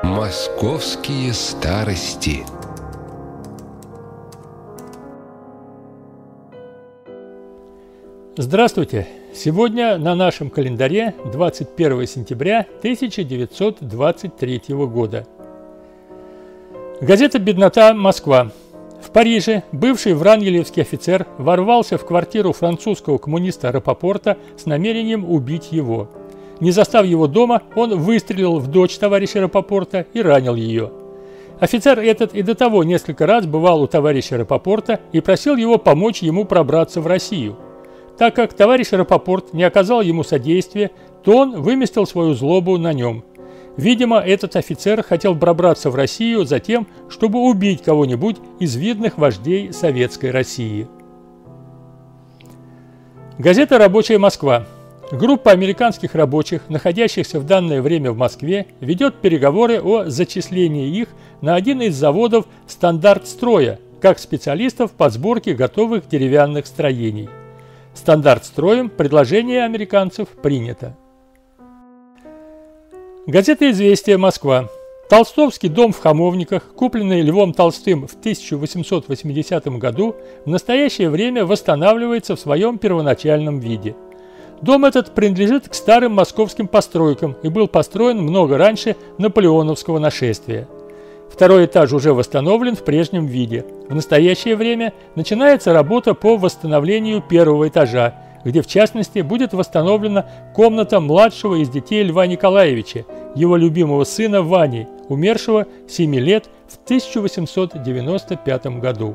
Московские старости. Здравствуйте! Сегодня на нашем календаре 21 сентября 1923 года. Газета «Беднота. Москва». В Париже бывший врангелевский офицер ворвался в квартиру французского коммуниста Рапопорта с намерением убить его. Не застав его дома, он выстрелил в дочь товарища Рапопорта и ранил ее. Офицер этот и до того несколько раз бывал у товарища Рапопорта и просил его помочь ему пробраться в Россию. Так как товарищ Рапопорт не оказал ему содействия, то он выместил свою злобу на нем. Видимо, этот офицер хотел пробраться в Россию за тем, чтобы убить кого-нибудь из видных вождей советской России. Газета «Рабочая Москва». Группа американских рабочих, находящихся в данное время в Москве, ведет переговоры о зачислении их на один из заводов «Стандарт-строя» как специалистов по сборке готовых деревянных строений. «Стандарт-строем» предложение американцев принято. Газета «Известия. Москва». Толстовский дом в Хамовниках, купленный Львом Толстым в 1880 году, в настоящее время восстанавливается в своем первоначальном виде. Дом этот принадлежит к старым московским постройкам и был построен много раньше наполеоновского нашествия. Второй этаж уже восстановлен в прежнем виде. В настоящее время начинается работа по восстановлению первого этажа, где в частности будет восстановлена комната младшего из детей Льва Николаевича, его любимого сына Вани, умершего 7 лет в 1895 году.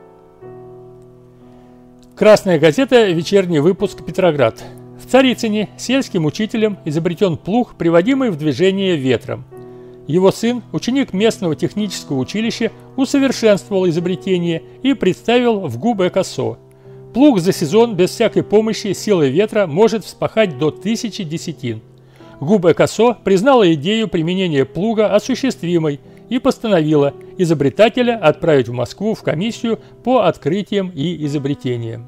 Красная газета «Вечерний выпуск. Петроград». В Царицыне сельским учителем изобретен плуг, приводимый в движение ветром. Его сын, ученик местного технического училища, усовершенствовал изобретение и представил в ГУБ-ЭКОСО. Плуг за сезон без всякой помощи силой ветра может вспахать до 1000 десятин. ГУБ-ЭКОСО признала идею применения плуга осуществимой и постановила изобретателя отправить в Москву в комиссию по открытиям и изобретениям.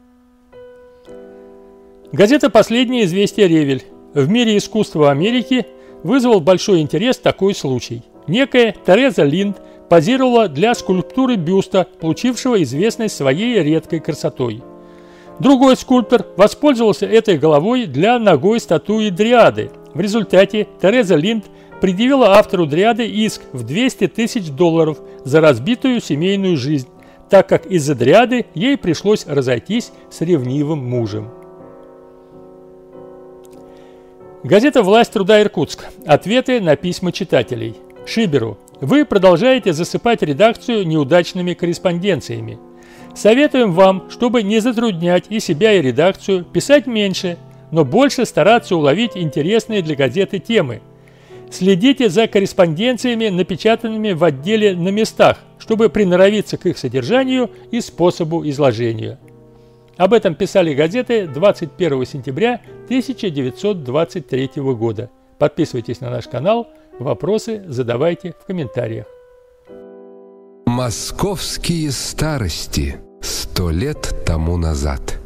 Газета «Последнее известие. Ревель». В мире искусства Америки вызвал большой интерес такой случай. Некая Тереза Линд позировала для скульптуры бюста, получившего известность своей редкой красотой. Другой скульптор воспользовался этой головой для ногой статуи Дриады. В результате Тереза Линд предъявила автору Дриады иск в $200 000 за разбитую семейную жизнь, так как из-за Дриады ей пришлось разойтись с ревнивым мужем. Газета «Власть труда. Иркутск». Ответы на письма читателей. Шиберу. Вы продолжаете засыпать редакцию неудачными корреспонденциями. Советуем вам, чтобы не затруднять и себя, и редакцию, писать меньше, но больше стараться уловить интересные для газеты темы. Следите за корреспонденциями, напечатанными в отделе на местах, чтобы приноровиться к их содержанию и способу изложения. Об этом писали газеты 21 сентября 1923 года. Подписывайтесь на наш канал, вопросы задавайте в комментариях. Московские старости. 100 лет тому назад.